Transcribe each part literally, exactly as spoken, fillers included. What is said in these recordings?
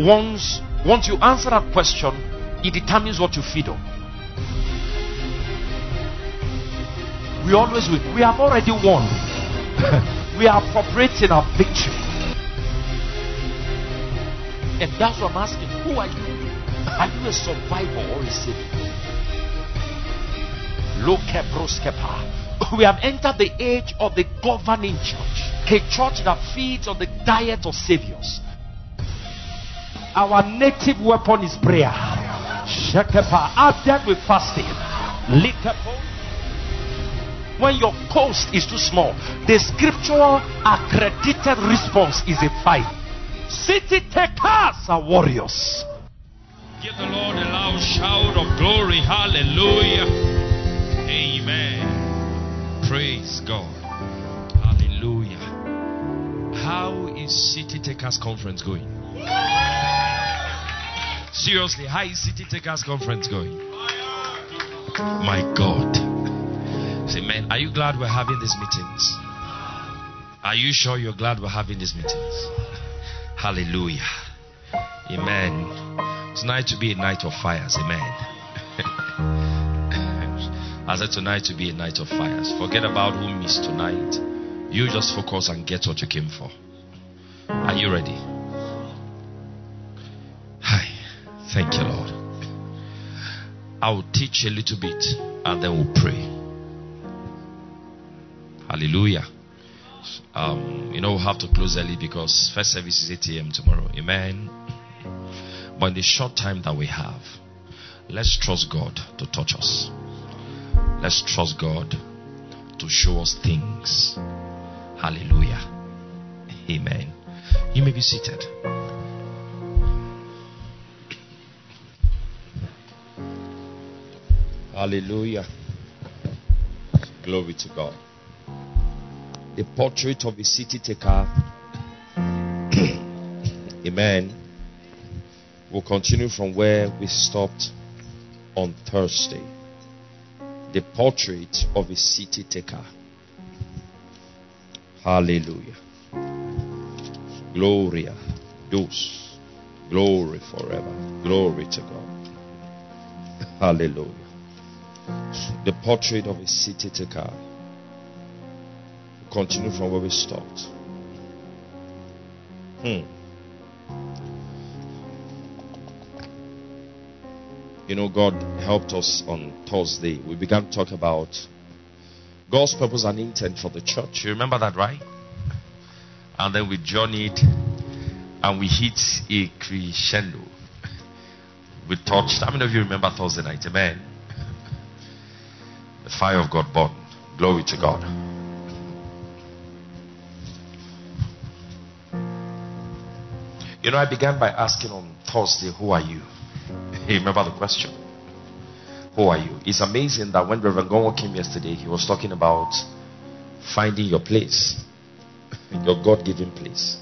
once once you answer that question, it determines what you feed on. We always win. We have already won. We are appropriating our victory. And that's what I'm asking. Who are you? Are you a survivor or a savior? We have entered the age of the governing church, a church that feeds on the diet of saviors. Our native weapon is prayer. Added with fasting. When your coast is too small, the scriptural accredited response is a fight. City takers are warriors. Give the Lord a loud shout of glory. Hallelujah. Amen. Praise God. Hallelujah. How is City Takers Conference going? Seriously, how is City Takers Conference going? My God. Say, man, are you glad we're having these meetings? Are you sure you're glad we're having these meetings? Hallelujah. Amen. Tonight to be a night of fires. Amen. I said tonight to be a night of fires. Forget about who missed tonight. You just focus and get what you came for. Are you ready? Hi. Thank you, Lord. I will teach a little bit and then we'll pray. Hallelujah. Um, you know, we'll have to close early because first service is eight a.m. tomorrow. Amen. But in the short time that we have, let's trust God to touch us. Let's trust God to show us things. Hallelujah. Amen. You may be seated. Hallelujah. Glory to God. The portrait of a city taker. Amen. We'll continue from where we stopped on Thursday. The portrait of a city taker. Hallelujah. Gloria. Deus. Glory forever. Glory to God. Hallelujah. The portrait of a city taker. We'll continue from where we stopped. Hmm. You know, God helped us on Thursday. We began to talk about God's purpose and intent for the church. You remember that, right? And then we journeyed and we hit a crescendo. We touched. How many of you remember Thursday night? Amen. The fire of God burned. Glory to God. You know, I began by asking on Thursday, who are you? You remember the question? Who are you? It's amazing that when Reverend Gonwo came yesterday, he was talking about finding your place, your God-given place.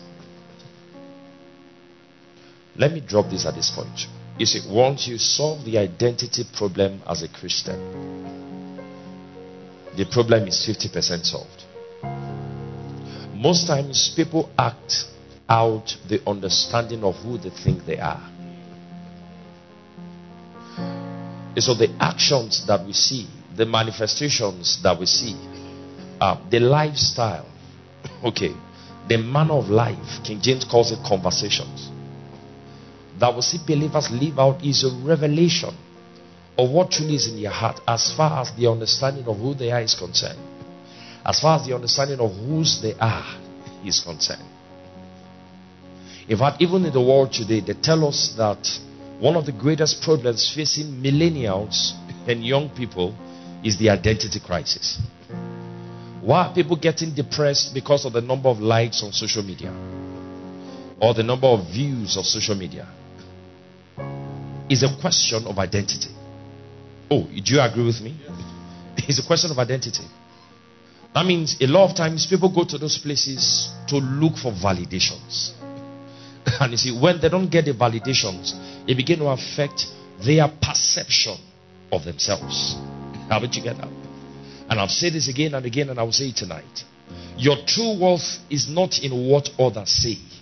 Let me drop this at this point. You see, once you solve the identity problem as a Christian, the problem is fifty percent solved. Most times people act out the understanding of who they think they are. So the actions that we see, the manifestations that we see, uh, the lifestyle, okay, the manner of life, King James calls it conversations, that we see believers live out is a revelation of what truly is in their heart as far as the understanding of who they are is concerned. As far as the understanding of whose they are is concerned. In fact, even in the world today, they tell us that one of the greatest problems facing millennials and young people is the identity crisis. Why are people getting depressed? Because of the number of likes on social media or the number of views of social media. It's a question of identity. Oh, do you agree with me? It's a question of identity. That means a lot of times people go to those places to look for validations. And you see, when they don't get the validations, it begins to affect their perception of themselves. Haven't you get that? And I've said this again and again, and I will say it tonight. Your true worth is not in what others say.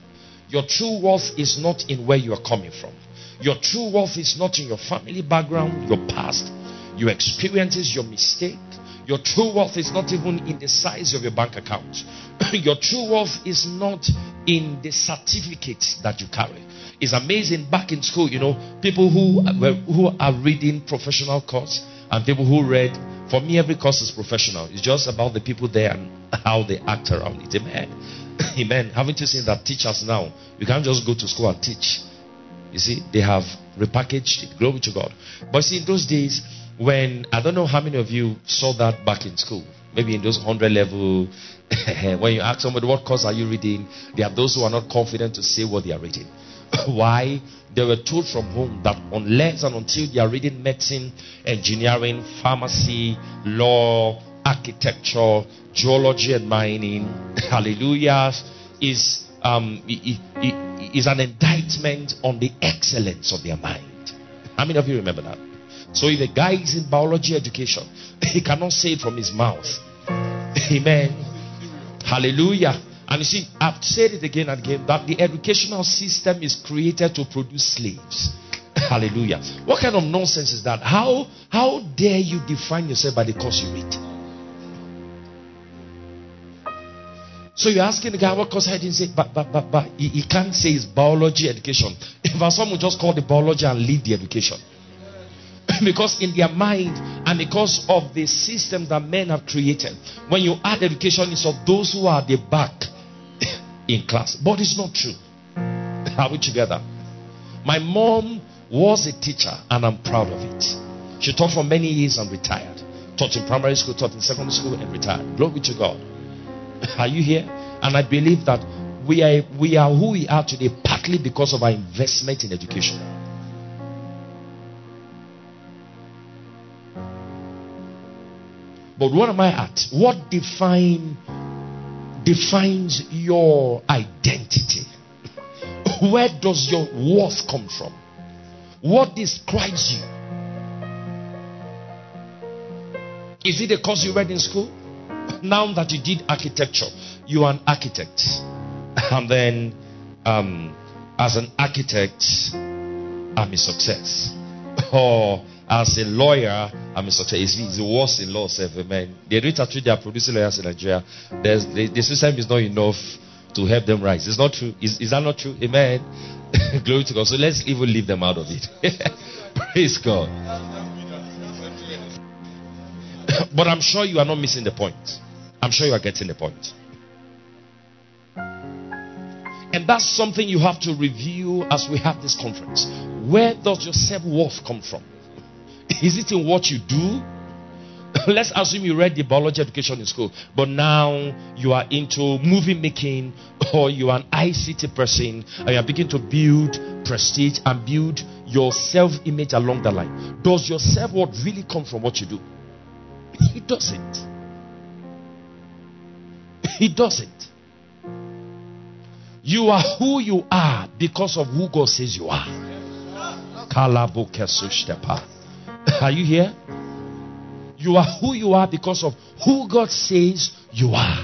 Your true worth is not in where you are coming from. Your true worth is not in your family background, your past, your experiences, your mistake. Your true worth is not even in the size of your bank account. Your true worth is not in the certificates that you carry. It's amazing. Back in school, you know, people who were, who are reading professional course and people who read, for me, every course is professional. It's just about the people there and how they act around it. Amen. Amen. Haven't you seen that teachers now, you can't just go to school and teach. You see, they have repackaged it. Glory to God. But see, in those days, when, I don't know how many of you saw that back in school, maybe in those hundred level, when you ask somebody, what course are you reading? There are those who are not confident to say what they are reading. Why? They were told from home that unless and until they are reading medicine, engineering, pharmacy, law, architecture, geology and mining, hallelujah, is um is an indictment on the excellence of their mind. How many of you remember that? So if a guy is in biology education, he cannot say it from his mouth. Amen. Hallelujah. And you see, I've said it again and again that the educational system is created to produce slaves. Hallelujah. What kind of nonsense is that? How how dare you define yourself by the course you read? So you're asking the guy what course I didn't say, but but but but he, he can't say it's biology education. If someone just call the biology and leave the education. Because in their mind and because of the system that men have created, when you add education, it's of those who are at the back in class. But it's not true. Are we together? My mom was a teacher and I'm proud of it. She taught for many years and retired. Taught in primary school, taught in secondary school and retired. Glory to God. Are you here? And I believe that we are we are who we are today partly because of our investment in education. But what am I at? What define defines your identity? Where does your worth come from? What describes you? Is it the course you read in school? Now that you did architecture, you are an architect. And then um, as an architect, I'm a success. Or as a lawyer, I'm a success. It's the worst in law, man. The rate at which they are producing lawyers in Nigeria, the, the system is not enough to help them rise. It's not true. Is, is that not true? Amen. Glory to God. So let's even leave them out of it. Praise God. But I'm sure you are not missing the point. I'm sure you are getting the point. And that's something you have to review as we have this conference. Where does your self-worth come from? Is it in what you do? Let's assume you read the biology education in school, but now you are into movie making, or you are an I C T person, and you are beginning to build prestige and build your self-image along the line. Does your self-worth really come from what you do? It doesn't. It doesn't. You are who you are because of who God says you are. Are you here? You are who you are because of who God says you are.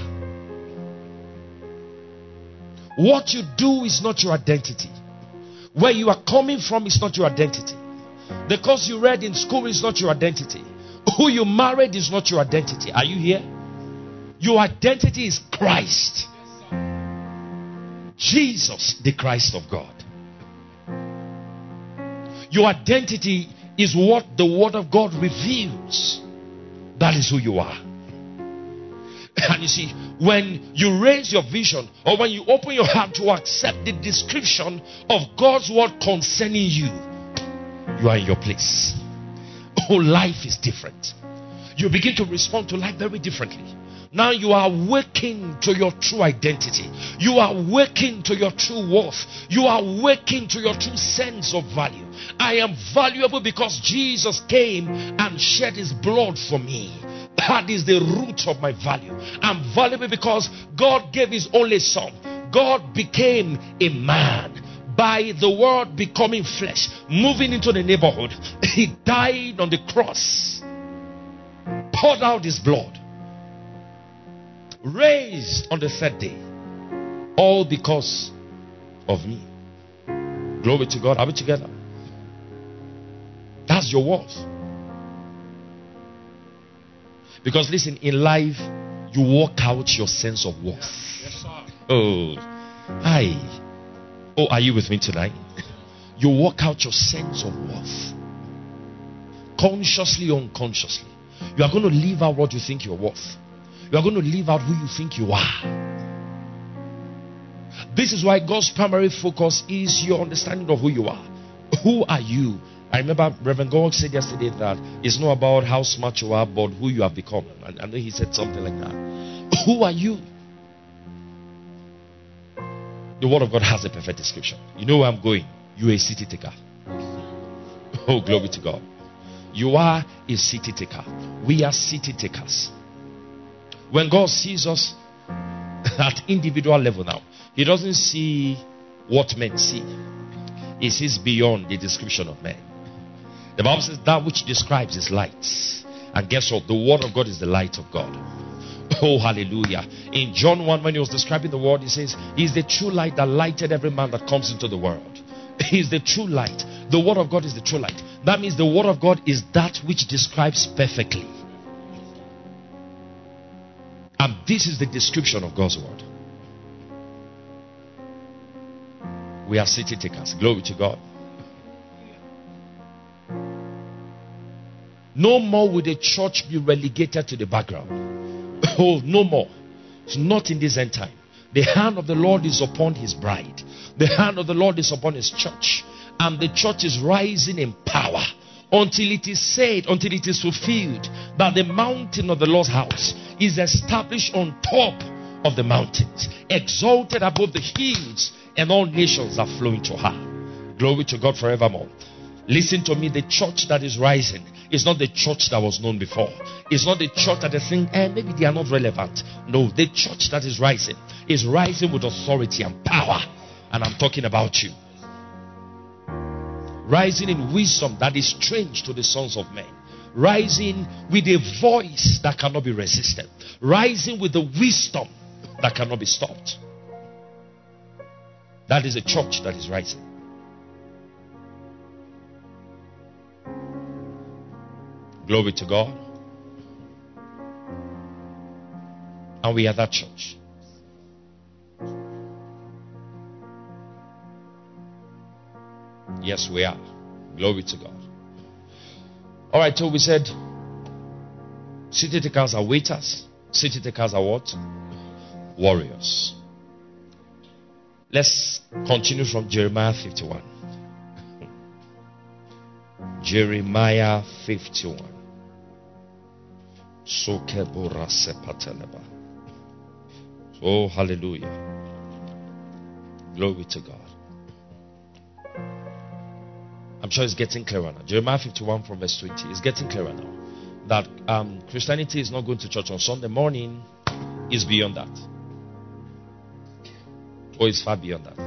What you do is not your identity. Where you are coming from is not your identity. The course you read in school is not your identity. Who you married is not your identity. Are you here? Your identity is Christ. Jesus, the Christ of God. Your identity is what the Word of God reveals. That is who you are. And you see, when you raise your vision, or when you open your heart to accept the description of God's word concerning you, you are in your place. Oh, life is different. You begin to respond to life very differently. Now you are waking to your true identity. You are waking to your true worth. You are waking to your true sense of value. I am valuable because Jesus came and shed his blood for me. That is the root of my value. I'm valuable because God gave his only son. God became a man by the word becoming flesh, moving into the neighborhood. He died on the cross, poured out his blood, raised on the third day, all because of me. Glory to God. Are we together? That's your worth. Because listen, in life, you work out your sense of worth. Yes, sir. Oh, hi. Oh, are you with me tonight? You work out your sense of worth. Consciously or unconsciously. You are going to live out what you think you're worth. You are going to live out who you think you are. This is why God's primary focus is your understanding of who you are. Who are you? I remember Reverend God said yesterday that it's not about how smart you are, but who you have become. And I know he said something like that. Who are you? The Word of God has a perfect description. You know where I'm going? You are a city taker. Oh, glory to God. You are a city taker. We are city takers. When God sees us at individual level now, he doesn't see what men see. He sees beyond the description of men. The Bible says that which describes is light. And guess what? The Word of God is the light of God. Oh, hallelujah. In John one, when he was describing the Word, he says, he is the true light that lighted every man that comes into the world. He is the true light. The Word of God is the true light. That means the Word of God is that which describes perfectly. And this is the description of God's Word. We are city takers. Glory to God. No more will the church be relegated to the background. Oh, no more. It's not in this end time. The hand of the Lord is upon his bride. The hand of the Lord is upon his church. And the church is rising in power until it is said, until it is fulfilled, that the mountain of the Lord's house is established on top of the mountains, exalted above the hills, and all nations are flowing to her. Glory to God forevermore. Listen to me, the church that is rising is not the church that was known before. It's not the church that is saying, eh, maybe they are not relevant. No, the church that is rising is rising with authority and power. And I'm talking about you. Rising in wisdom that is strange to the sons of men. Rising with a voice that cannot be resisted. Rising with the wisdom that cannot be stopped. That is a church that is rising. Glory to God. And we are that church. Yes, we are. Glory to God. Alright, so we said city takers are waiters. City takers are what? Warriors. Let's continue from Jeremiah fifty-one. Jeremiah fifty-one. Oh, hallelujah. Glory to God. I'm sure it's getting clearer now. Jeremiah fifty-one from verse twenty. It's getting clearer now. That um, Christianity is not going to church on Sunday morning. Is beyond that. Or is far beyond that.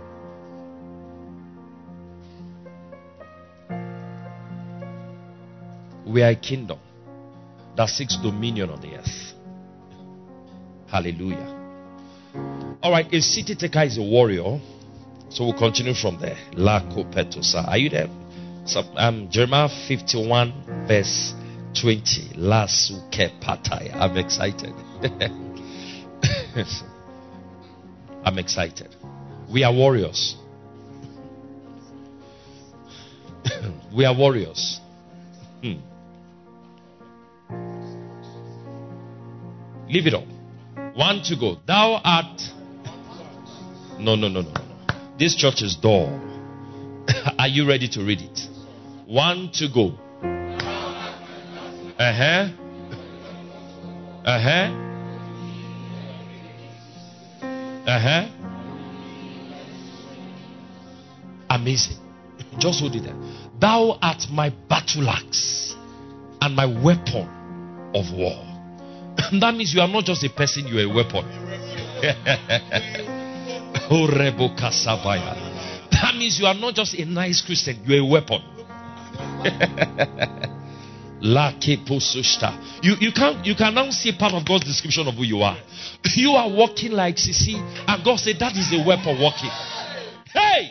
We are a kingdom that seeks dominion on the earth. Hallelujah. Alright, a city taker is a warrior. So we'll continue from there. La Kopetosa. Are you there? So, um, Jeremiah fifty-one verse twenty. La Suke Pataya. I'm excited. I'm excited. We are warriors. We are warriors. Hmm. Leave it up. One to go. Thou art. No, no, no, no, no. This church is dull. Are you ready to read it? One to go. Uh huh. Uh huh. Uh huh. Amazing. Just hold it there. Thou art my battle axe and my weapon of war. That means you are not just a person, you are a weapon. That means you are not just a nice Christian, you are a weapon. You, you can you can now see part of God's description of who you are. You are walking like Sisi, and God said that is a weapon walking. Hey!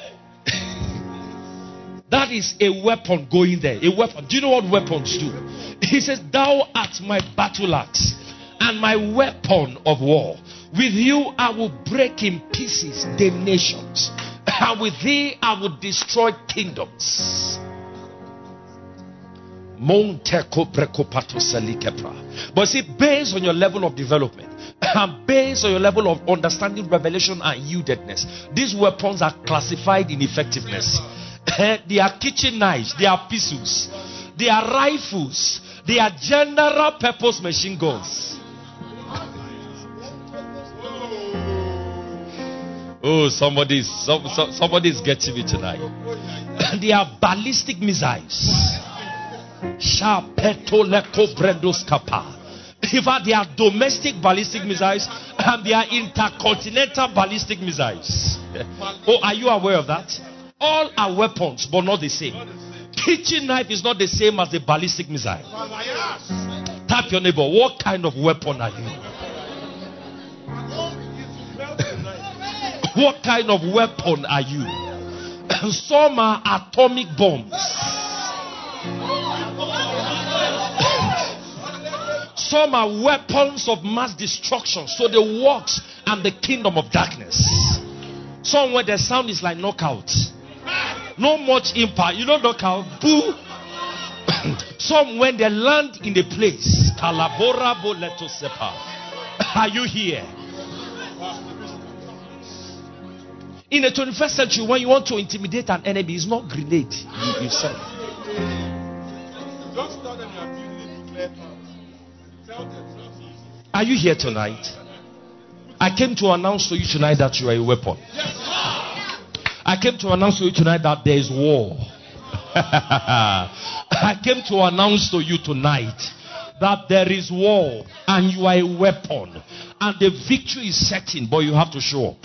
That is a weapon going there. A weapon. Do you know what weapons do? He says, thou art my battle axe and my weapon of war. With you I will break in pieces the nations. And with thee I will destroy kingdoms. But see, based on your level of development and based on your level of understanding, revelation, and yieldedness, these weapons are classified in effectiveness. They are kitchen knives, they are pistols, they are rifles, they are general purpose machine guns. Oh, somebody, some, some, somebody is getting me tonight. They are ballistic missiles. In fact, they are domestic ballistic missiles and they are intercontinental ballistic missiles. Oh, are you aware of that? All are weapons, but not the same. Kitchen knife is not the same as the ballistic missile. Tap your neighbor. What kind of weapon are you? What kind of weapon are you? Some are atomic bombs. Some are weapons of mass destruction. So the works and the kingdom of darkness. Some where the sound is like knockout. No much impact. You know knockout? Boo. Some when they land in the place. Kalabora boleto sepa. Are you here? In the twenty-first century, when you want to intimidate an enemy, it's not grenade you, you send. Just tell them you are building a nuclear power. Tell them. Are you here tonight? I came to announce to you tonight that you are a weapon. Yes, I came to announce to you tonight that there is war. I came to announce to you tonight that there is war and you are a weapon. And the victory is certain, but you have to show up.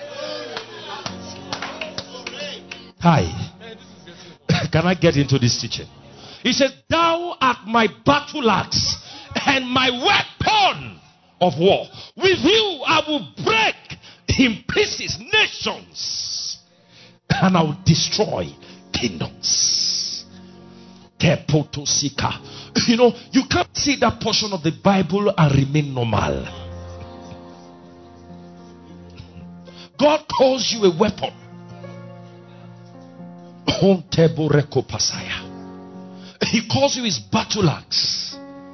Hi. Can I get into this teaching? He said, thou art my battle axe and my weapon of war. With you I will break in pieces nations and I will destroy kingdoms. You know, you can't see that portion of the Bible and remain normal. God calls you a weapon. He calls you his battle axe.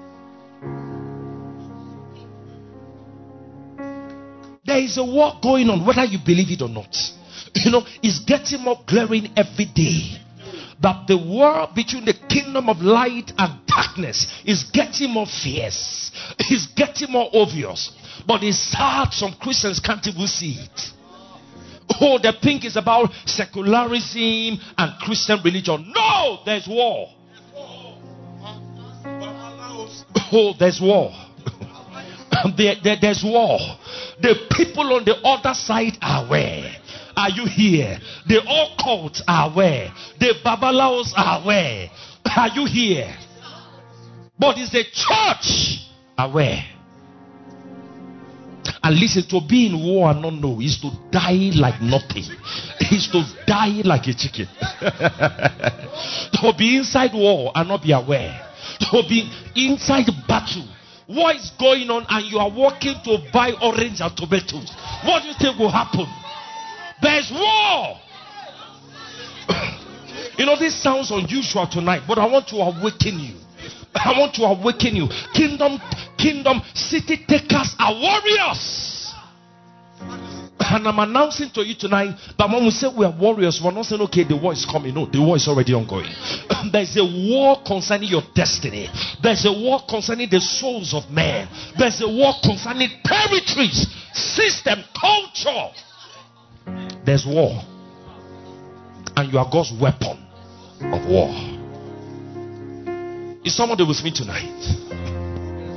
There is a war going on, whether you believe it or not. You know, it's getting more glaring every day. That the war between the kingdom of light and darkness is getting more fierce. It's getting more obvious. But it's sad some Christians can't even see it. Oh, the pink is about secularism and Christian religion. No, there's war. Oh, there's war. there, there, there's war. The people on the other side are aware. Are you here? The occult are aware. The babalaos are aware. Are you here? But is the church aware? And listen, to be in war and not know is to die like nothing. Is to die like a chicken. To be inside war and not be aware. To be inside battle. What is going on and you are walking to buy orange and tomatoes? What do you think will happen? There's war. You know, this sounds unusual tonight, but I want to awaken you. I want to awaken you. Kingdom, kingdom, city takers are warriors. And I'm announcing to you tonight that when we say we are warriors, we're not saying, okay, the war is coming. No, the war is already ongoing. There's a war concerning your destiny. There's a war concerning the souls of men. There's a war concerning territories, system, culture. There's war. And you are God's weapon of war. Is somebody with me tonight?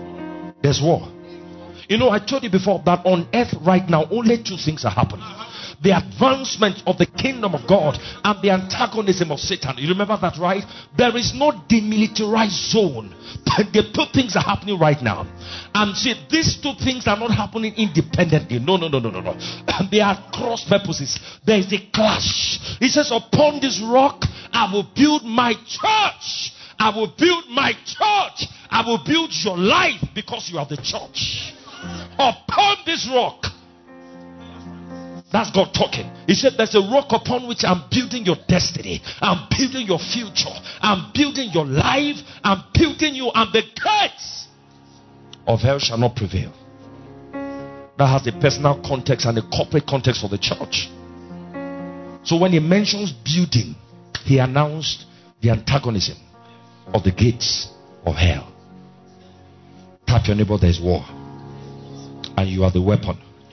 There's war. You know, I told you before that on earth right now, only two things are happening. the advancement of the kingdom of God and the antagonism of Satan. You remember that, right? There is no demilitarized zone. The two things are happening right now. And see, these two things are not happening independently. No, no, no, no, no, no. They are cross purposes. There is a clash. He says, upon this rock, I will build my church. I will build my church. I will build your life because you are the church. Upon this rock. That's God talking. He said there's a rock upon which I'm building your destiny. I'm building your future. I'm building your life. I'm building you, and the gates of hell shall not prevail. That has a personal context and a corporate context for the church. So when he mentions building, he announced the antagonism of the gates of hell. Tap your neighbor, there is war. And you are the weapon.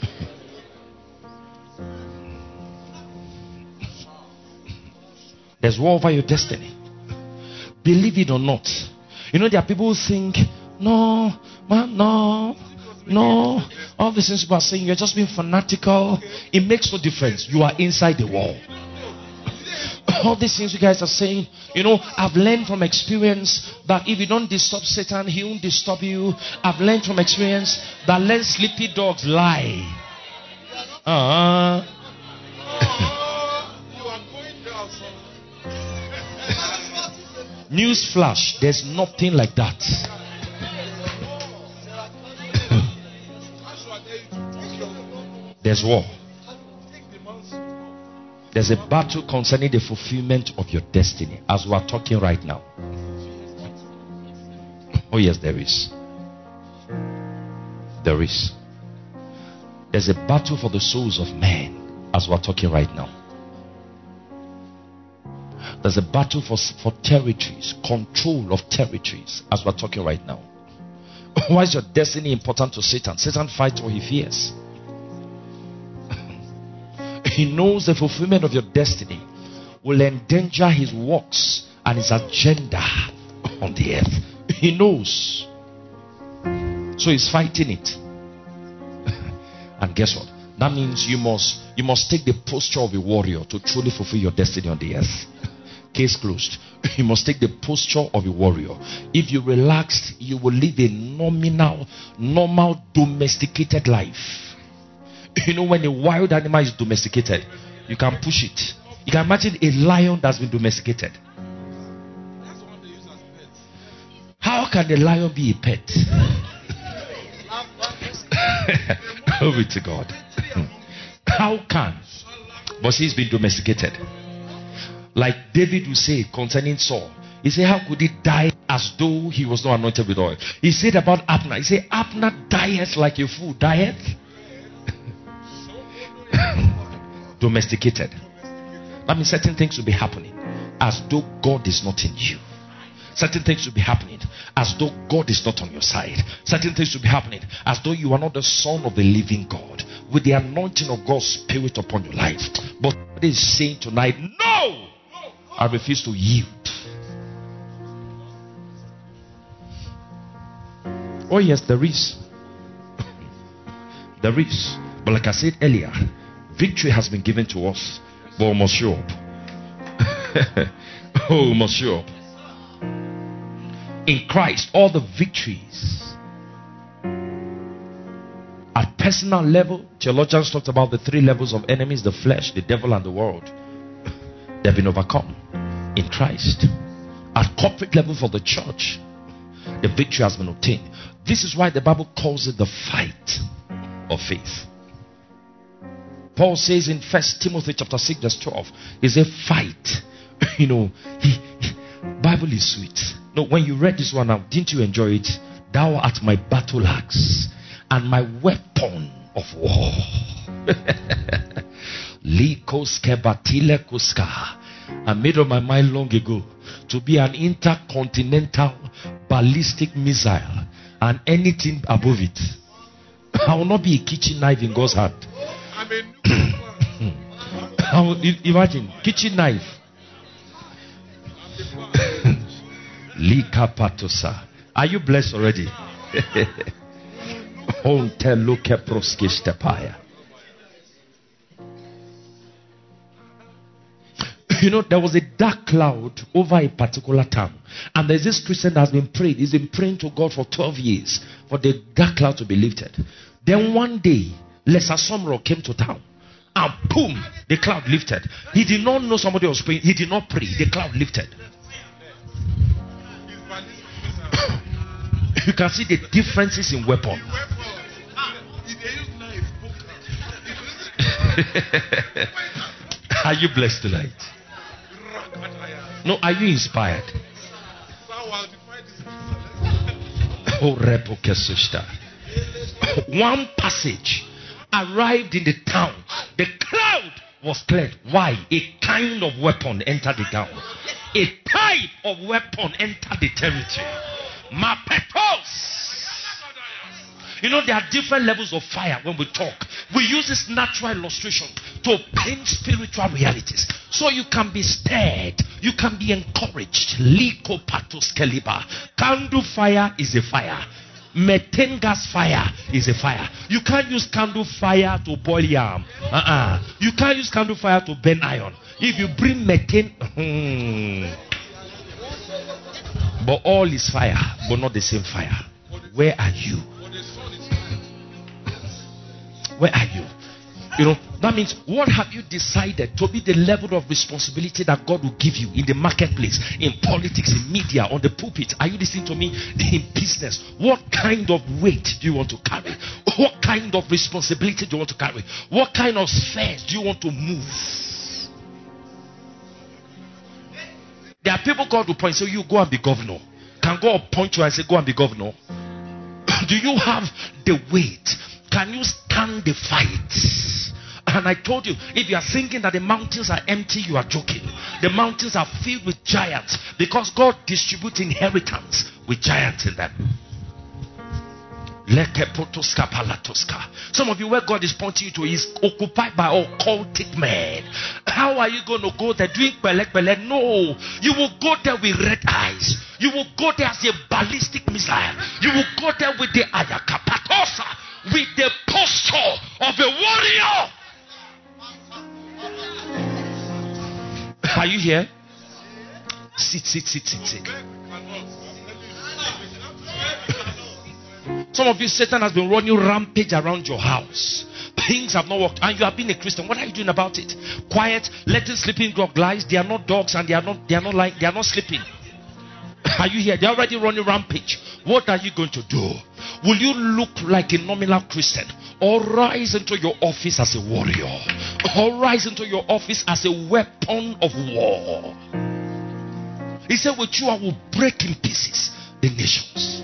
There's war over your destiny. Believe it or not. You know, there are people who think, no, man, no, no. All these things people are saying, you're just being fanatical. It makes no difference. You are inside the wall. All these things you guys are saying, you know, I've learned from experience that if you don't disturb Satan, he won't disturb you. I've learned from experience that let sleepy dogs lie. Uh-huh. News flash, there's nothing like that. There's war. There's a battle concerning the fulfillment of your destiny as we are talking right now. Oh yes, there is. There is. There's a battle for the souls of men as we are talking right now. There's a battle for, for territories, control of territories as we're talking right now. Why is your destiny important to Satan? Satan fights what he fears. He knows the fulfillment of your destiny will endanger his works and his agenda on the earth. He knows. So he's fighting it. And guess what? That means you must you must take the posture of a warrior to truly fulfill your destiny on the earth. Case closed. You must take the posture of a warrior. If you relaxed, you will live a nominal, normal, domesticated life. You know, when a wild animal is domesticated, you can push it. You can imagine a lion that's been domesticated. How can a lion be a pet? Glory to God. How can? But he's been domesticated. Like David would say concerning Saul. He said, how could he die as though he was not anointed with oil? He said about Abner. He said, Abner dieth like a fool. Dieth? Domesticated. That means certain things will be happening as though God is not in you. Certain things will be happening as though God is not on your side. Certain things will be happening as though you are not the son of the living God, with the anointing of God's Spirit upon your life. But God is saying tonight, no! I refuse to yield. Oh yes, there is. There is. But like I said earlier, victory has been given to us. But we must show up. Oh, we must show up. In Christ, all the victories at personal level, theologians talked about the three levels of enemies: the flesh, the devil, and the world. They've been overcome in Christ. At corporate level for the church, the victory has been obtained. This is why the Bible calls it the fight of faith. Paul says in First Timothy chapter six verse twelve, he said fight. You know, he, he, Bible is sweet. No, when you read this one now, didn't you enjoy it? Thou art my battle axe and my weapon of war. I made up my mind long ago to be an intercontinental ballistic missile and anything above it. I will not be a kitchen knife in God's hand. I will, imagine kitchen knife. Are you blessed already? You know, there was a dark cloud over a particular town. And there's this Christian that has been praying. He's been praying to God for twelve years for the dark cloud to be lifted. Then one day, Lesa Somro came to town. And boom, the cloud lifted. He did not know somebody was praying. He did not pray. The cloud lifted. You can see the differences in weapon. Are you blessed tonight? No, are you inspired? One passage arrived in the town. The cloud was cleared. Why? A kind of weapon entered the town. A type of weapon entered the territory. Mapetos. You know, there are different levels of fire when we talk. We use this natural illustration to paint spiritual realities. So you can be stirred. You can be encouraged. Liko patos keliba. Candle fire is a fire. Methane gas fire is a fire. You can't use candle fire to boil yam. Uh-uh. You can't use candle fire to burn iron. If you bring methane, hmm. But all is fire, but not the same fire. Where are you? Where are you? You know, that means what have you decided to be the level of responsibility that God will give you in the marketplace, in politics, in media, on the pulpit? Are you listening to me? In business, what kind of weight do you want to carry? What kind of responsibility do you want to carry? What kind of spheres do you want to move? There are people God will point and say, you go and be governor. Can God point you and say, go and be governor? Do you have the weight? Can you stand the fight? And I told you, if you are thinking that the mountains are empty, you are joking. The mountains are filled with giants because God distributes inheritance with giants in them. Some of you, where God is pointing you to is occupied by occultic men. How are you going to go there doing belek belek? No, you will go there with red eyes. You will go there as a ballistic missile. You will go there with the ayakapatosa, with the posture of a warrior. Are you here? Sit, sit, sit, sit, sit. Some of you, Satan has been running rampage around your house. Things have not worked, and you have been a Christian. What are you doing about it? Quiet, letting sleeping dog lies. They are not dogs, and they are not. They are not like. They are not sleeping. Are you here? They are already running rampage. What are you going to do? Will you look like a nominal Christian, or rise into your office as a warrior, or rise into your office as a weapon of war? He said, "With you, I will break in pieces the nations."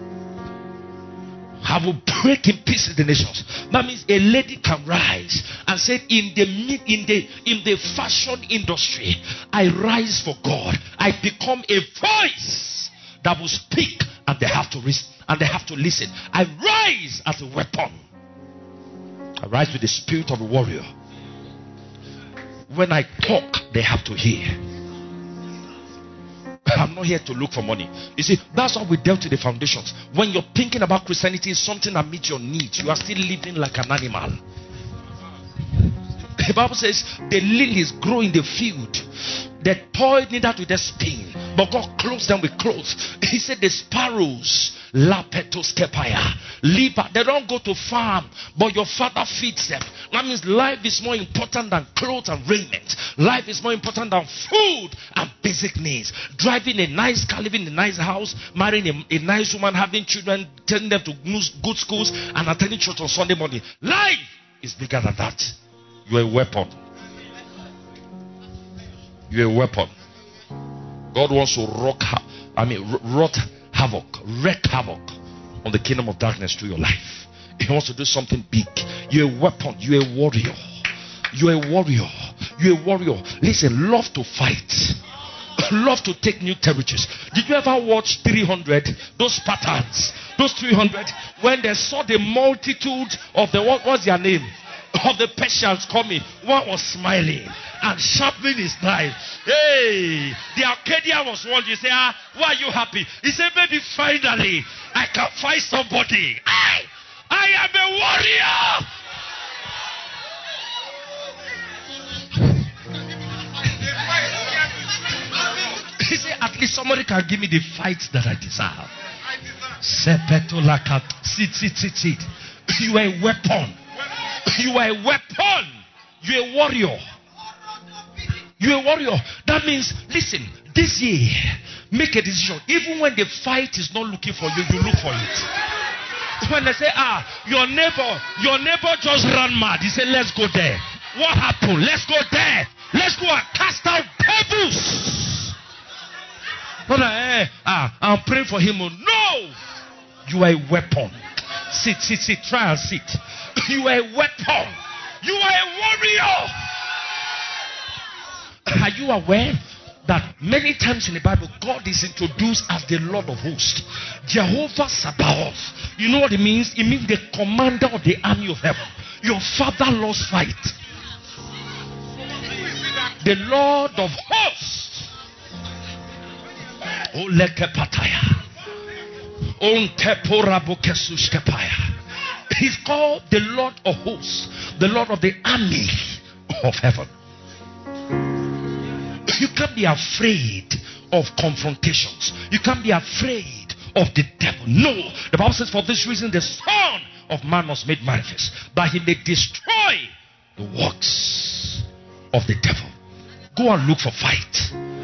I will break in pieces the nations. That means a lady can rise and say, in the in the in the fashion industry, I rise for God. I become a voice that will speak, and they have to listen. And they have to listen. I rise as a weapon. I rise with the spirit of a warrior. When I talk, they have to hear. I'm not here to look for money. You see, that's how we dealt with the foundations. When you're thinking about Christianity is something that meets your needs, you are still living like an animal. The Bible says the lilies grow in the field. They toil neither to their spin, but God clothes them with clothes. He said the sparrows, lapetos kepaya, live. They don't go to farm, but your father feeds them. That means life is more important than clothes and raiment. Life is more important than food and basic needs. Driving a nice car, living in a nice house, marrying a, a nice woman, having children, telling them to good schools, and attending church on Sunday morning. Life is bigger than that. You're a weapon. You're a weapon. God wants to rock, I mean, wrought havoc, wreak havoc on the kingdom of darkness through your life. He wants to do something big. You're a weapon. You're a warrior. You're a warrior. You're a warrior. Listen, love to fight. Love to take new territories. Did you ever watch three hundred? Those Spartans. Those three hundred. When they saw the multitude of the, what was their name? Of the Persians coming, one was smiling and sharpening his knife. Hey, the Arcadian was wondering. You say, ah, why are you happy? He said, maybe finally I can find somebody. I, I am a warrior. He said, at least somebody can give me the fight that I deserve. Sepetolaka. Sit, sit, sit, sit. You are a weapon. You are a weapon. You are a warrior. You are a warrior. That means, listen, this year, make a decision. Even when the fight is not looking for you, you look for it. When they say, ah, your neighbor, your neighbor just ran mad. He said, let's go there. What happened? Let's go there. Let's go and cast out devils. Not that, eh, ah, I'm praying for him. No. You are a weapon. Sit, sit, sit. Try and sit. You are a weapon. You are a warrior. Are you aware that many times in the Bible, God is introduced as the Lord of hosts, Jehovah Sabaoth? You know what it means? It means the commander of the army of heaven. Your father lost fight. The Lord of hosts. He's called the Lord of hosts, the Lord of the army of heaven. You can't be afraid of confrontations. You can't be afraid of the devil. No. The Bible says, for this reason the Son of Man was made manifest, that he may destroy the works of the devil. Go and look for fight.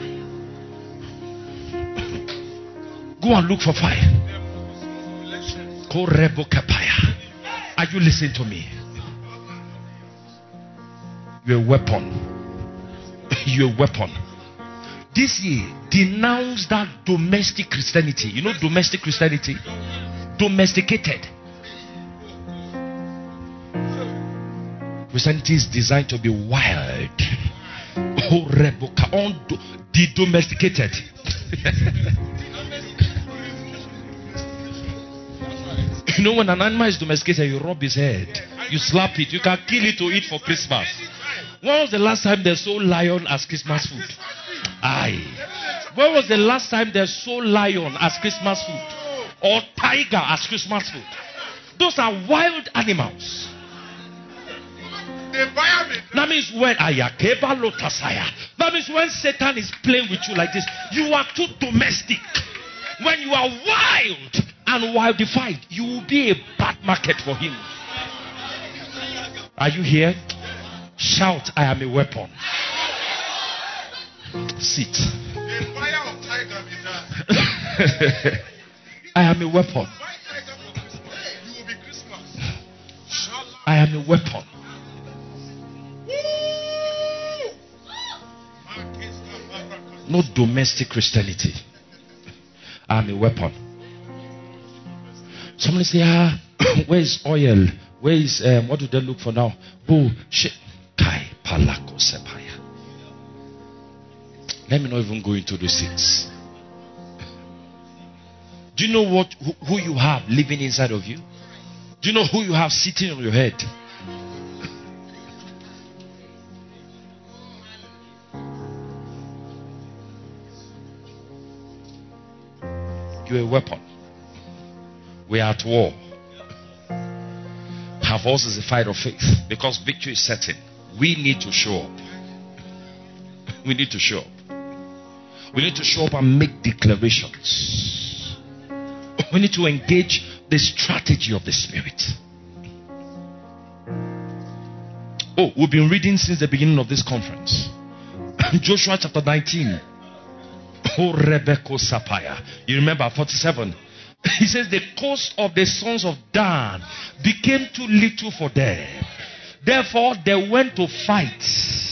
Go and look for fight. Are you listening to me? You're a weapon. You're a weapon. This year, denounce that domestic Christianity. You know domestic Christianity? Domesticated. Christianity is designed to be wild. Oh, Rebecca, de-domesticated. You know, when an animal is domesticated, you rub his head, you slap it, you can kill it to eat for Christmas. When was the last time they saw lion as Christmas food? Aye. When was the last time they saw lion as Christmas food? Or tiger as Christmas food? Those are wild animals. That means when That means when Satan is playing with you like this, you are too domestic. When you are wild and wildified, you will be a bad market for him. Are you here? Shout, I am a weapon. Sit. I am a weapon. I am a weapon. No domestic Christianity. I am a weapon. Somebody say, ah, where is oil? Where is, um, what do they look for now? Oh, shit. Kai palako sepaya. Let me not even go into those things. Do you know what who, who you have living inside of you? Do you know who you have sitting on your head? You're a weapon. We are at war. Our voice is a fight of faith because victory is certain. We need to show up. We need to show up. We need to show up and make declarations. We need to engage the strategy of the Spirit. Oh, we've been reading since the beginning of this conference. Joshua chapter nineteen. Oh, Rebecca Sapaya. You remember forty-seven. He says the coast of the sons of Dan became too little for them. Therefore, they went to fight.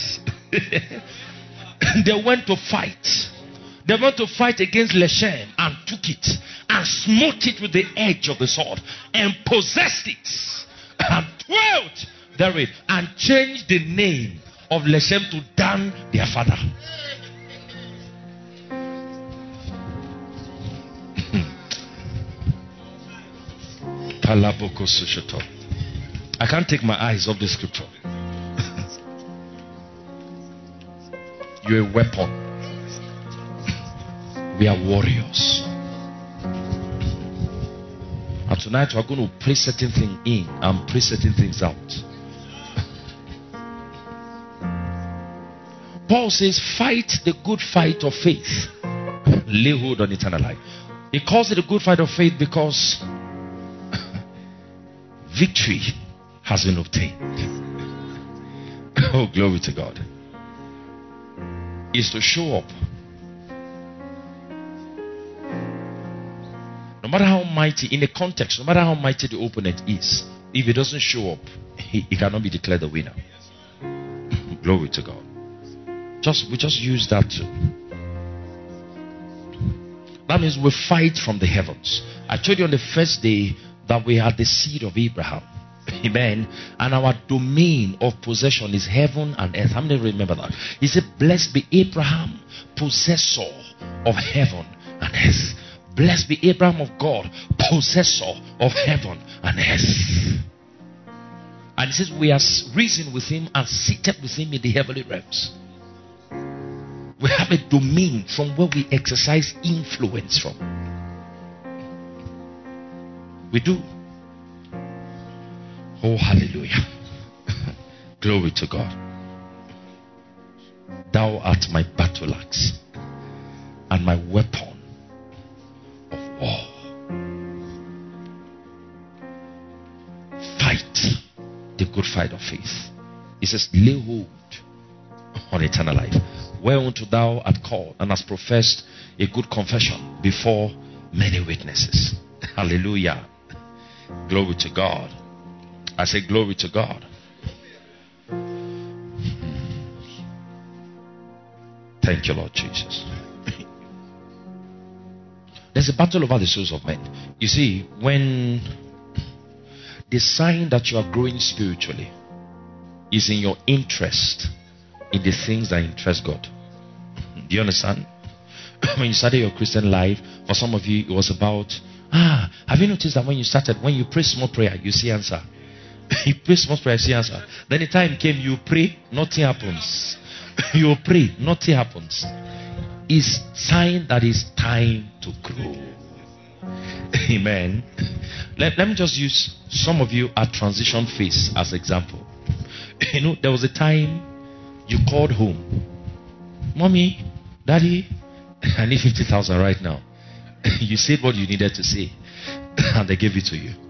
They went to fight. They went to fight against Leshem and took it and smote it with the edge of the sword and possessed it and dwelt therein and changed the name of Leshem to Dan, their father. I can't take my eyes off the scripture. You're a weapon. We are warriors. And tonight we're going to pray certain things in and pray certain things out. Paul says, fight the good fight of faith. Lay hold on eternal life. He calls it a good fight of faith because victory has been obtained. Oh, glory to God. Is to show up. No matter how mighty, in a context, no matter how mighty the opponent is, if he doesn't show up, he, he cannot be declared the winner. Glory to God. Just we just use that too. That means we fight from the heavens. I told you on the first day that we had the seed of Abraham. Amen. And our domain of possession is heaven and earth. How many remember that? He said, blessed be Abraham, possessor of heaven and earth. Blessed be Abraham of God, possessor of heaven and earth. And he says, we are risen with him and seated with him in the heavenly realms. We have a domain from where we exercise influence from. We do. Oh, hallelujah. Glory to God. Thou art my battle axe and my weapon of war. Fight the good fight of faith. It says, lay hold on eternal life, whereunto thou art called and hast professed a good confession before many witnesses. Hallelujah. Glory to God. I say glory to God. Thank you, Lord Jesus. There's a battle over the souls of men. You see, when the sign that you are growing spiritually is in your interest in the things that interest God. Do you understand? When you started your Christian life, for some of you, it was about, ah, have you noticed that when you started, when you pray small prayer, you see answer? You pray small prayer, you see answer. Then the time came, you pray, nothing happens. You pray, nothing happens. It's sign that it's time to grow. Amen. Let, let me just use some of you at transition phase as example. You know, there was a time you called home. Mommy, Daddy, I need fifty thousand right now. You said what you needed to say, and they gave it to you.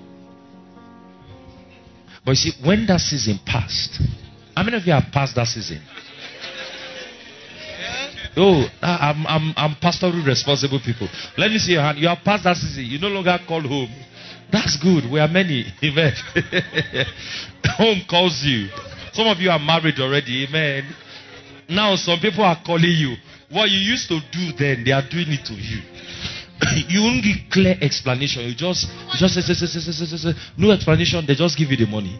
But you see, when that season passed, how many of you have passed that season? Oh, I'm, I'm, I'm pastorally responsible people. Let me see your hand. You have passed that season. You no longer call home. That's good. We are many. Amen. Home calls you. Some of you are married already. Amen. Now some people are calling you. What you used to do then, they are doing it to you. You won't give clear explanation. You just, you just say, say, say, say, say, say, say. No explanation. They just give you the money.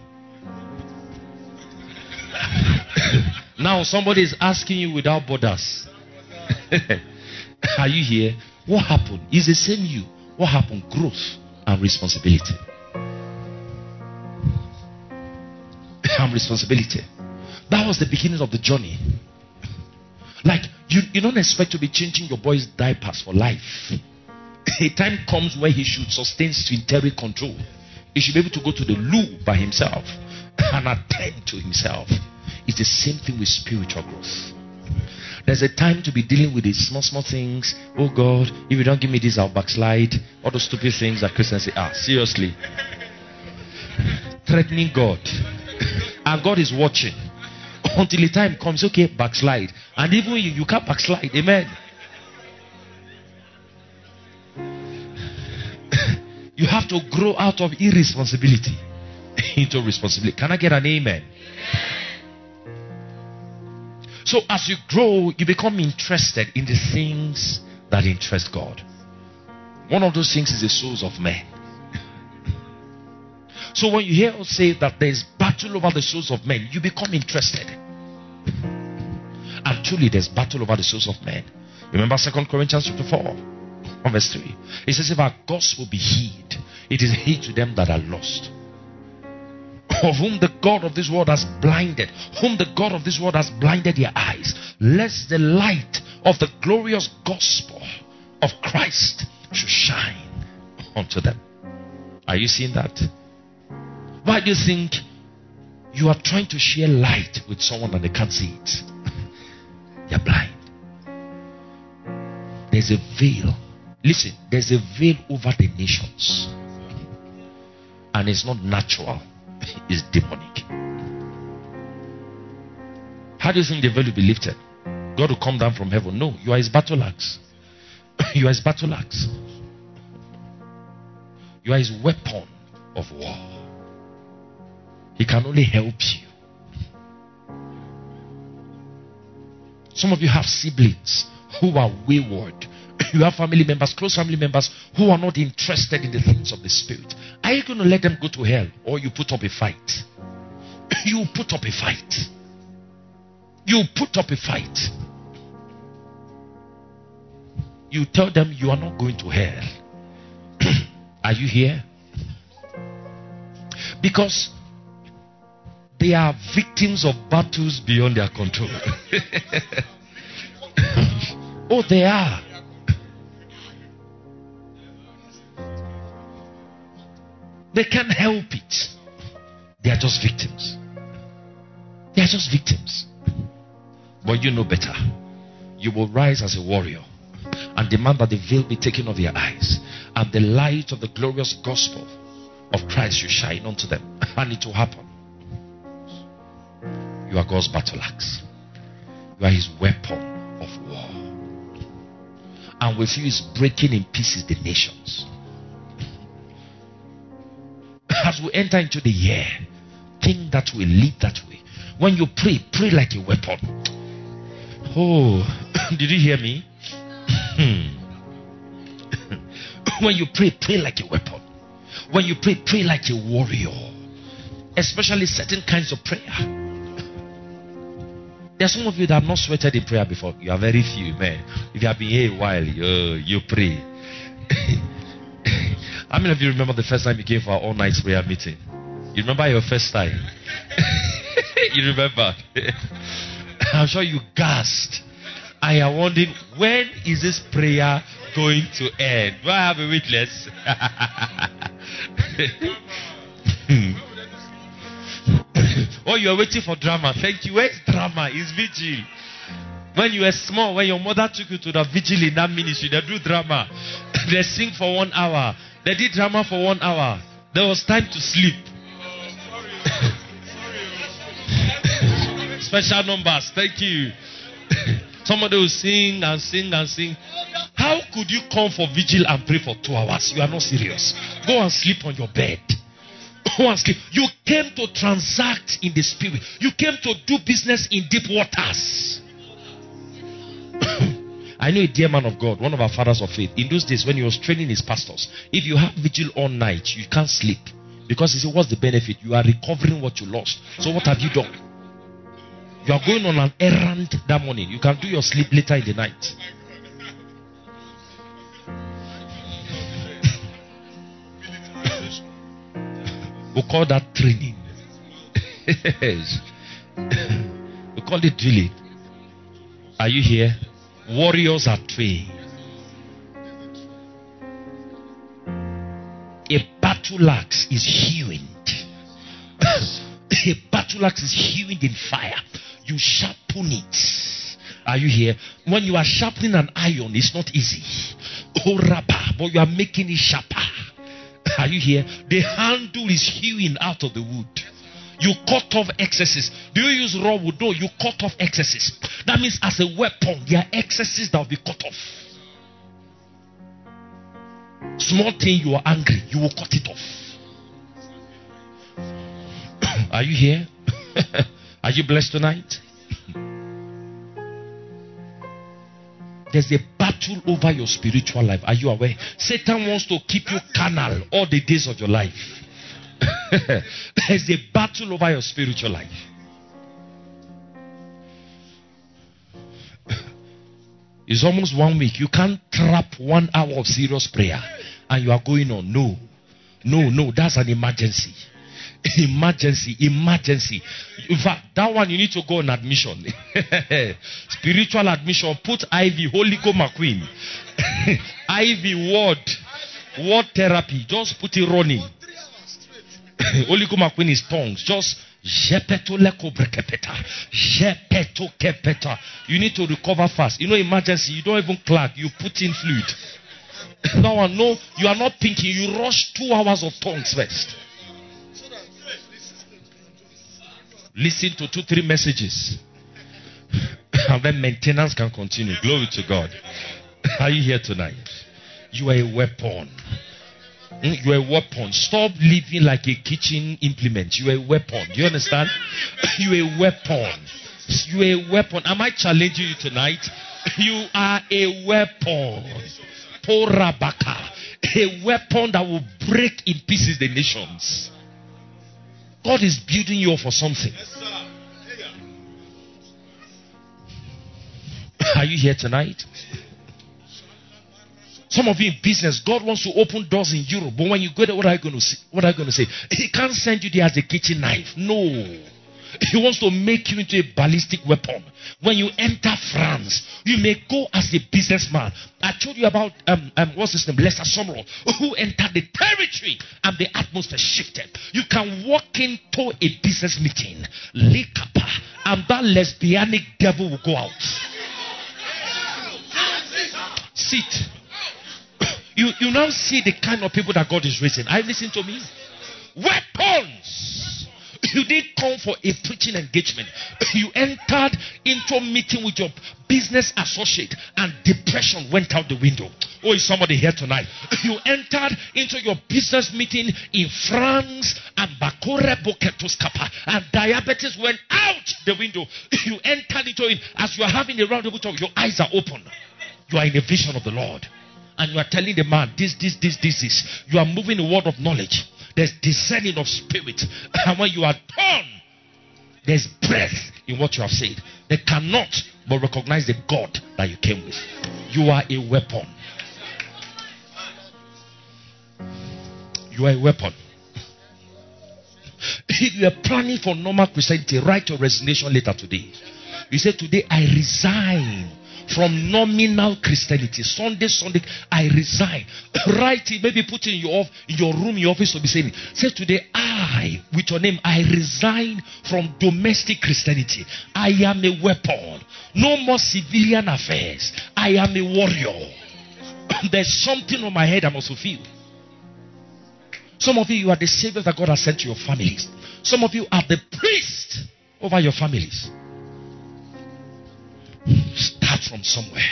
Now somebody is asking you without borders. Are you here? What happened? It's the same you. What happened? Growth and responsibility. And responsibility. That was the beginning of the journey. Like, you, you don't expect to be changing your boy's diapers for life. A time comes where he should sustain sphincteric control. He should be able to go to the loo by himself and attend to himself. It's the same thing with spiritual growth. There's a time to be dealing with these small, small things. Oh God, if you don't give me this, I'll backslide. All those stupid things that Christians say, ah, seriously. Threatening God. And God is watching. Until the time comes, okay, backslide. And even you, you can't backslide. Amen. You have to grow out of irresponsibility into responsibility. Can I get an amen? So as you grow, you become interested in the things that interest God. One of those things is the souls of men. So when you hear us say that there is battle over the souls of men, you become interested. And truly there's battle over the souls of men. Remember Second Corinthians chapter four, verse three. It says, if our gospel be hid, it is hid to them that are lost, of whom the God of this world has blinded, whom the God of this world has blinded their eyes, lest the light of the glorious gospel of Christ should shine unto them. Are you seeing that? Why do you think you are trying to share light with someone and they can't see it? They're blind. There's a veil. Listen, there's a veil over the nations. And it's not natural. It's demonic. How do you think the veil will be lifted? God will come down from heaven. No, you are his battle axe. You are his battle axe. You are his weapon of war. He can only help you. Some of you have siblings who are wayward. You have family members, close family members, who are not interested in the things of the spirit. Are you going to let them go to hell, or you put up a fight? You put up a fight. You put up a fight. You tell them you are not going to hell. Are you here? Because they are victims of battles beyond their control. Oh, they are. They can't help it. They are just victims. They are just victims. But you know better. You will rise as a warrior and demand that the veil be taken off your eyes, and the light of the glorious gospel of Christ should shine unto them. And it will happen. You are God's battle axe. You are his weapon of war. And with you is breaking in pieces the nations. As we enter into the year, think that way, live that way. When you pray, pray like a weapon. Oh, did you hear me? When you pray, pray like a weapon. When you pray, pray like a warrior. Especially certain kinds of prayer. There are some of you that have not sweated in prayer before. You are very few, man. If you have been here a while, you, you pray. How many of you remember the first time you came for our all-night prayer meeting? You remember your first time? You remember? I'm sure you gasped. I am wondering, when is this prayer going to end? Do I have a witness? Oh, you are waiting for drama. Thank you. Where's drama? It's vigil. When you were small, when your mother took you to the vigil in that ministry, they do drama. They sing for one hour. They did drama for one hour. There was time to sleep. Special numbers. Thank you. Somebody will sing and sing and sing. How could you come for vigil and pray for two hours? You are not serious. Go and sleep on your bed. Go and sleep. You came to transact in the spirit. You came to do business in deep waters. I know a dear man of God, one of our fathers of faith. In those days when he was training his pastors, if you have vigil all night, you can't sleep. Because he said, what's the benefit? You are recovering what you lost. So what have you done? You are going on an errand that morning. You can do your sleep later in the night. We call that training. We call it drilling. Are you here? Warriors are trained. A battle axe is hewing. A battle axe is hewing in fire. You sharpen it. Are you here? When you are sharpening an iron, it's not easy. Oh, rabba, but you are making it sharper. Are you here? The handle is hewing out of the wood. You cut off excesses. Do you use raw wood? No, you cut off excesses. That means as a weapon, there are excesses that will be cut off. Small thing, you are angry, you will cut it off. Are you here? Are you blessed tonight? There's a battle over your spiritual life. Are you aware? Satan wants to keep you carnal all the days of your life. There's a battle over your spiritual life. It's almost one week. You can't trap one hour of serious prayer and you are going on. No, no, no. That's an emergency. Emergency, emergency. In fact, that one you need to go on admission. Spiritual admission. Put I V, Holy Ghost McQueen. I V word, word therapy. Just put it running. Holy Ghost McQueen is tongues. Just Jepeto leko brekepeta. Jepeto kepeta. You need to recover fast. You know, emergency, you don't even clog, you put in fluid. Now I know you are not thinking, you rush two hours of tongues first. Listen to two, three messages. And then maintenance can continue. Glory to God. Are you here tonight? You are a weapon. You are a weapon. Stop living like a kitchen implement. You are a weapon. Do you understand? You are a weapon. You are a weapon. Am I challenging you tonight? You are a weapon. Porabaka. A weapon that will break in pieces the nations. God is building you up for something. Are you here tonight? Some of you in business, God wants to open doors in Europe, but when you go there, what are you going to say? What are you going to say? He can't send you there as a kitchen knife. No. He wants to make you into a ballistic weapon. When you enter France, you may go as a businessman. I told you about um, um what's his name, Lester Sumrall, who entered the territory and the atmosphere shifted. You can walk into a business meeting, Likapa, and that lesbianic devil will go out. Sit. You, you now see the kind of people that God is raising. Are you listening to me? Weapons. You didn't come for a preaching engagement. You entered into a meeting with your business associate and depression went out the window. Oh, is somebody here tonight? You entered into your business meeting in France and Bakore Boketoskapa and diabetes went out the window. You entered into it as you are having a round table talk. Your eyes are open. You are in a vision of the Lord. And you are telling the man, this, this, this, this is. You are moving the word of knowledge. There's discerning of spirit. And when you are done, there's breath in what you have said. They cannot but recognize the God that you came with. You are a weapon. You are a weapon. If you are planning for normal Christianity, write your resignation letter today. You say, today I resign from nominal Christianity. Sunday, Sunday, I resign. Write it, maybe put it in your, in your room, in your office to be saying it. Say today, I, with your name, I resign from domestic Christianity. I am a weapon. No more civilian affairs. I am a warrior. There's something on my head I must fulfill. Some of you, you are the saviors that God has sent to your families. Some of you are the priests over your families. Start from somewhere.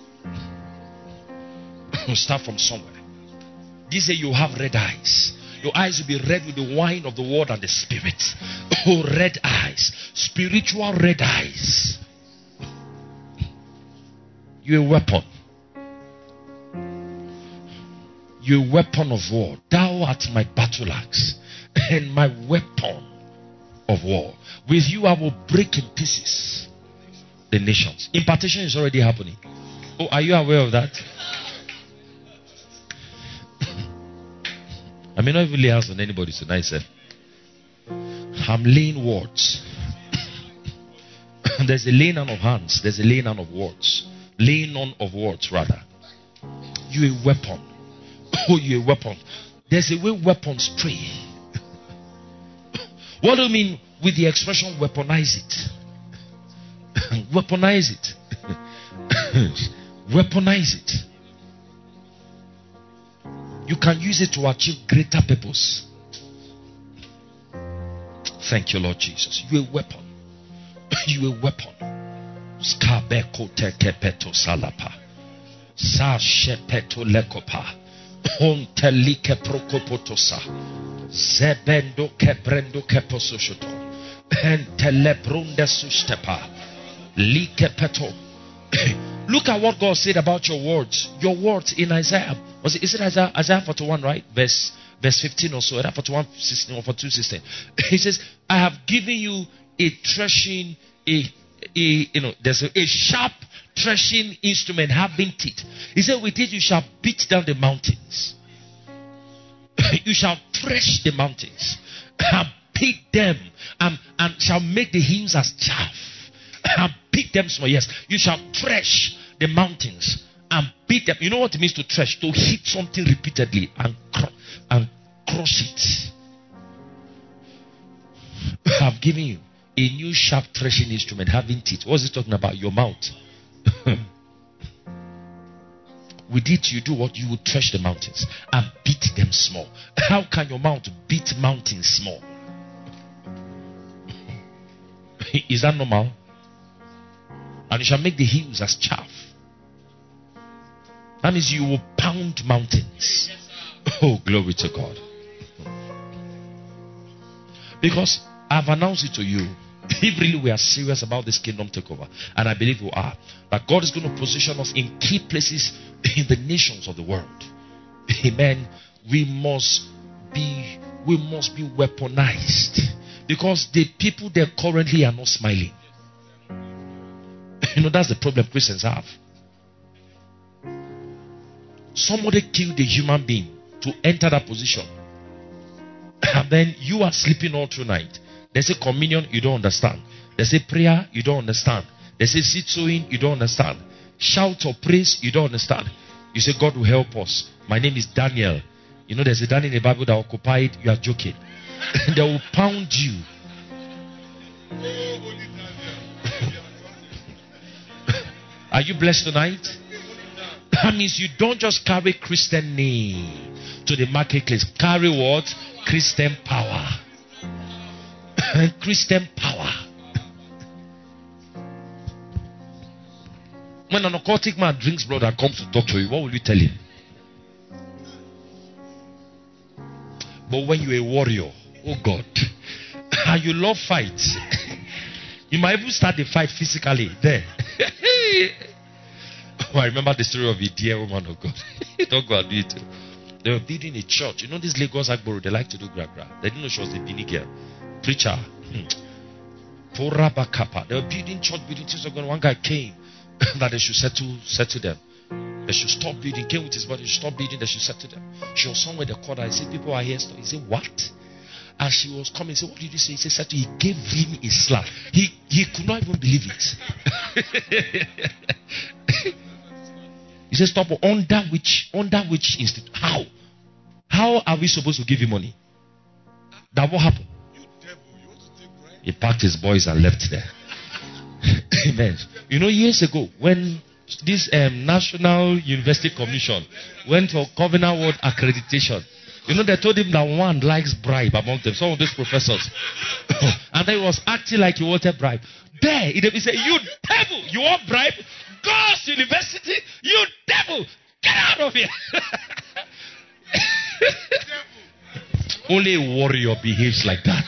Start from somewhere. This day you have red eyes. Your eyes will be red with the wine of the word and the spirit. Oh, red eyes. Spiritual red eyes. You're a weapon. You're a weapon of war. Thou art my battle axe and my weapon of war. With you I will break in pieces the nations. Impartation is already happening. Oh, are you aware of that? I may not even lay hands on anybody tonight, sir. I'm laying words. There's a laying on of hands. There's a laying on of words. Laying on of words, rather. You're a weapon. Oh, you're a weapon. There's a way weapons stray. What do you mean with the expression weaponize it? Weaponize it. Weaponize it. You can use it to achieve greater purpose. Thank you, Lord Jesus. You're a weapon. You're a weapon. Skabeko tekepeto salapa. Sa shepeto lekopa. Ontelike prokopotosa. Zebendo kebrendo kepososhoto. Entelebrunde sustepa. Look at what God said about your words. Your words in Isaiah. Was it, is it Isaiah, Isaiah forty-one, right? Verse verse fifteen or so. Isaiah forty-one, sixteen or forty-two, sixteen. He says, I have given you a threshing, a, a you know, there's a, a sharp threshing instrument having teeth. He said, with it you shall beat down the mountains. You shall thresh the mountains and beat them and, and shall make the hills as chaff. And beat them small. Yes, you shall thresh the mountains and beat them. You know what it means to thresh? To hit something repeatedly and cr- and crush it. I've given you a new sharp threshing instrument having teeth. What's it talking about? Your mouth. With it, you do what? You will thresh the mountains and beat them small. How can your mouth beat mountains small? Is that normal? And you shall make the hills as chaff. That means you will pound mountains. Oh, glory to God. Because I've announced it to you. If really we are serious about this kingdom takeover, and I believe we are, that God is going to position us in key places in the nations of the world. Amen. We must be we must be weaponized, because the people there currently are not smiling. You know, that's the problem Christians have. Somebody killed a human being to enter that position, and then you are sleeping all through night. They say communion, you don't understand. They say prayer, you don't understand. They say seed sowing, you don't understand. Shout or praise, you don't understand. You say God will help us. My name is Daniel. You know, there's a Daniel in the Bible that occupied. You are joking. They will pound you. Are you blessed tonight? That means you don't just carry Christian name to the marketplace. Carry what? Christian power. Christian power. When an occultic man drinks blood and comes to talk to you, what will you tell him? But when you're a warrior, oh God, and you love fights, you might even start the fight physically there. Oh, I remember the story of a dear woman of God. Don't go and do it. They were building a church. You know this Lagos Agboro, they like to do gra gra. They didn't know she was a Bini girl. Preacher. Porabakapa. They were building church, building things. One guy came that they should settle, settle them. They should stop building. Came with his body. They should stop building. They should settle them. She was somewhere in the corner. He said, people are here. He said, what? And she was coming. He said, what did you say? He said, settle. He gave him a slap. He he could not even believe it. He said, stop. Under which under which institute? How? How are we supposed to give you money? That what happened? He packed his boys and left there. Amen. You know, years ago, when this um, National University Commission went for Covenant World accreditation, you know, they told him that one likes bribe among them, some of those professors. And then he was acting like he wanted bribe. There, he said, you devil, you want bribe? God's University, you devil, get out of here. Only a warrior behaves like that.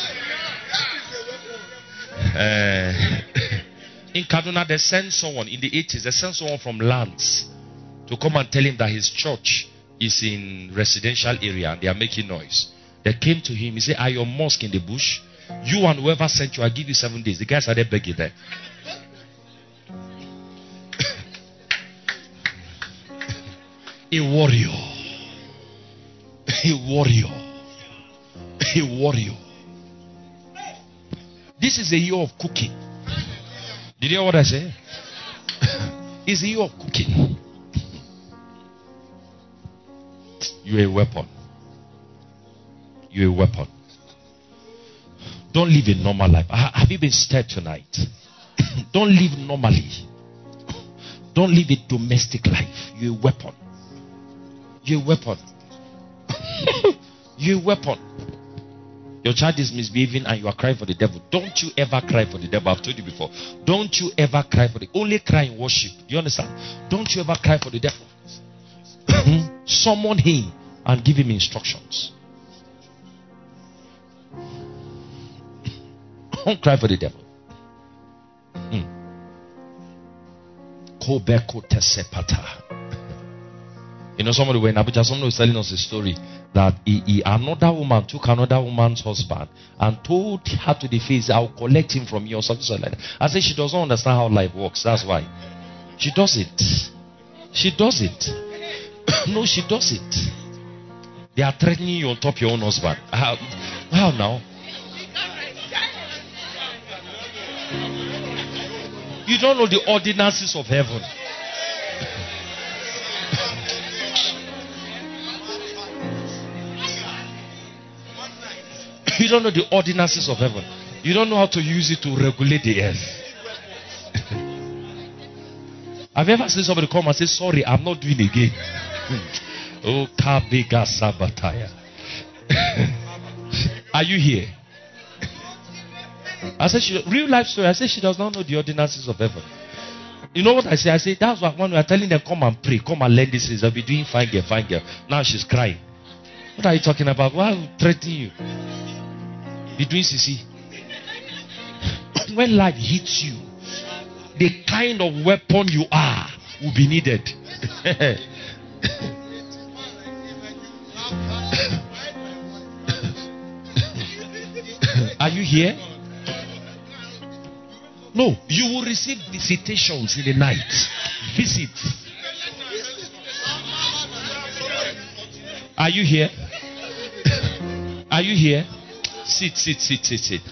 Uh, in Kaduna, they sent someone in the eighties, they sent someone from lands to come and tell him that his church is in residential area and they are making noise. They came to him, he said, are your mosque in the bush? You and whoever sent you, I'll give you seven days. The guys are there begging there. A warrior. A warrior. A warrior. This is a year of cooking. Did you hear what I say? It's a year of cooking. You're a weapon. You're a weapon. Don't live a normal life. Have you been stirred tonight? Don't live normally. Don't live a domestic life. You're a weapon. You're a weapon. You're a weapon. Your child is misbehaving and you are crying for the devil. Don't you ever cry for the devil. I've told you before. Don't you ever cry for the only cry in worship. Do you understand? Don't you ever cry for the devil. Summon him and give him instructions. Don't cry for the devil. Hmm. You know, somebody went in Abuja, somebody was telling us a story that he, he, another woman took another woman's husband and told her to the face, I'll collect him from you or something like that. I said she doesn't understand how life works. That's why. She does it. She does it. No, she does it. They are threatening you on top of your own husband. How, how now? You don't know the ordinances of heaven. You don't know the ordinances of heaven. You don't know how to use it to regulate the earth. Have you ever seen somebody come and say, sorry, I'm not doing again? Oh, Kabiga Sabataya. Are you here? I said, she, real life story. I said, she does not know the ordinances of heaven. You know what I say? I say, that's why when we are telling them, come and pray, come and learn this, they'll be doing fine girl, fine girl. Now she's crying. What are you talking about? Why will threaten you? Be doing C C. When life hits you, the kind of weapon you are will be needed. Are you here? No, you will receive visitations in the night. Visits. Are you here? Are you here? Sit, sit, sit, sit, sit.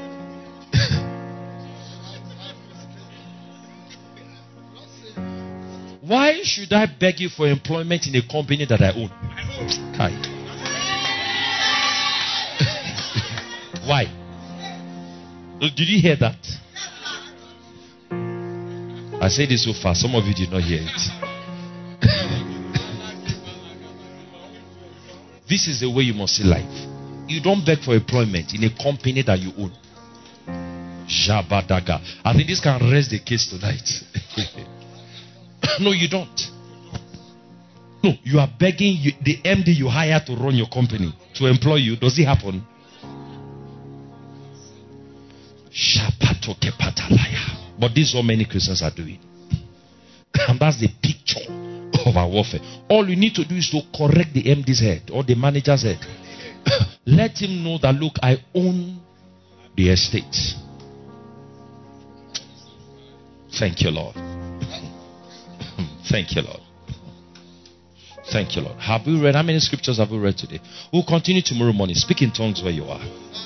Why should I beg you for employment in a company that I own? Kai. Why? Did you hear that? I said this so far. Some of you did not hear it. This is the way you must see life. You don't beg for employment in a company that you own. Jabadaga. I think this can rest the case tonight. No, you don't. No, you are begging you, the M D you hire to run your company to employ you. Does it happen? But this is what many Christians are doing. And that's the picture of our warfare. All you need to do is to correct the M D's head or the manager's head. Let him know that, look, I own the estate. Thank you, Lord. Thank you, Lord. Thank you, Lord. Have we read? How many scriptures have we read today? We'll continue tomorrow morning. Speak in tongues where you are.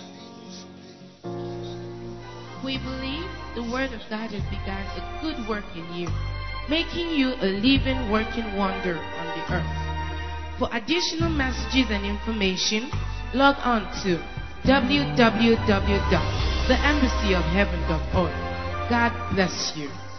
We believe the word of God has begun a good work in you, making you a living, working wonder on the earth. For additional messages and information, log on to w w w dot the embassy of heaven dot org. God bless you.